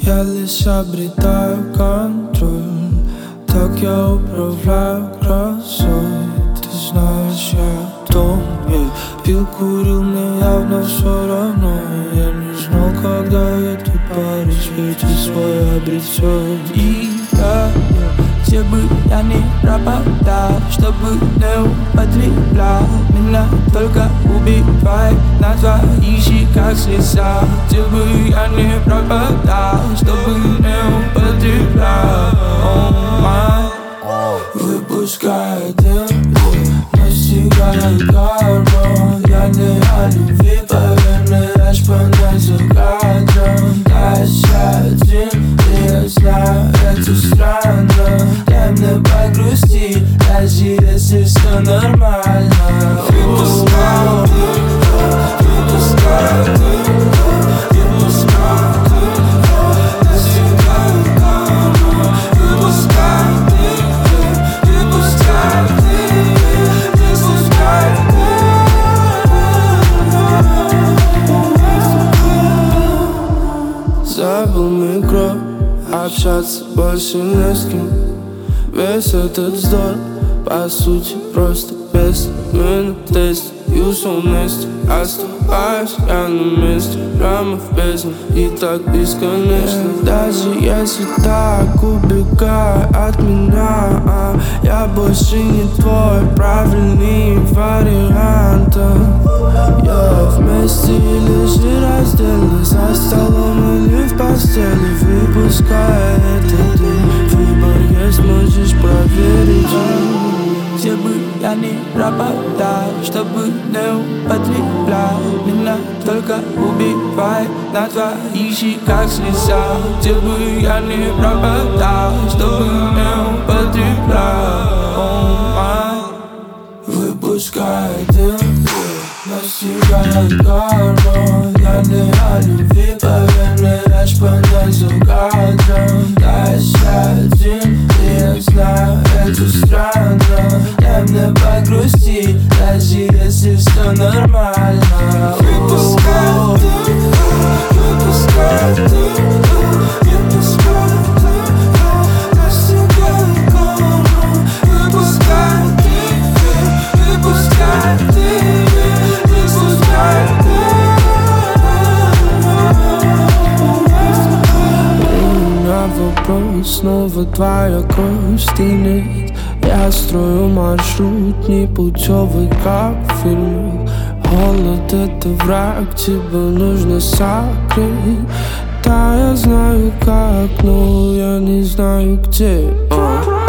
Я лишь обретаю контроль, так я управляю грозой. Ты знаешь, я дом, пил, курил, мне явно все равно. Я не знал, когда я тут парюсь, ведь ты свой обретён. И я, где бы я ни пропадал, чтобы не употреблял, меня только убивай на твоих щеках слеза. Где бы я ни пропадал, чтобы не употреблял, oh my. Выпускай дым, настигает карма. Я не о любви, поверь мне, аж понять за кадром. Да, я один, и я знаю, это странно. Дай мне погрустить, даже если все нормально. Выпускай дым, выпускай дым, выпускай дым, настигает карма. Выпускай дым, выпускай дым, выпускай дым. Забыл микро, общаться больше не с кем. Весь этот вздор, по сути, просто бессмысленный тест. Юзал вместе, оставаюсь я на месте. Прямо в бездне и так бесконечно. Даже если так убегай от меня, я больше не твой правильный вариант. Я вместе или же раздельно, за столом или в постели. Выпускай этот дым, выбор есть, можешь проверить. Где бы я ни пропадал, чтобы не употреблял, меня только убивай на твоих щеках слеза. Где бы я ни пропадал, чтобы не употреблял, oh my. Выпускай дым, настигает карма. Я не о любви, поверь мне, аж понять за кадром. Да, я один, и я знаю, это странно. Дай мне погрустить, даже если все нормально. Выпускай дым, выпускай дым, выпускай дым, настигает карма. Выпускай дым, выпускай дым, выпускай дым. У меня вопрос, снова твоя кровь стынет. Я строю маршрут непутевый, как в фильмах. Холод — это враг, тебя нужно сокрыть. Да, я знаю как, но я не знаю где.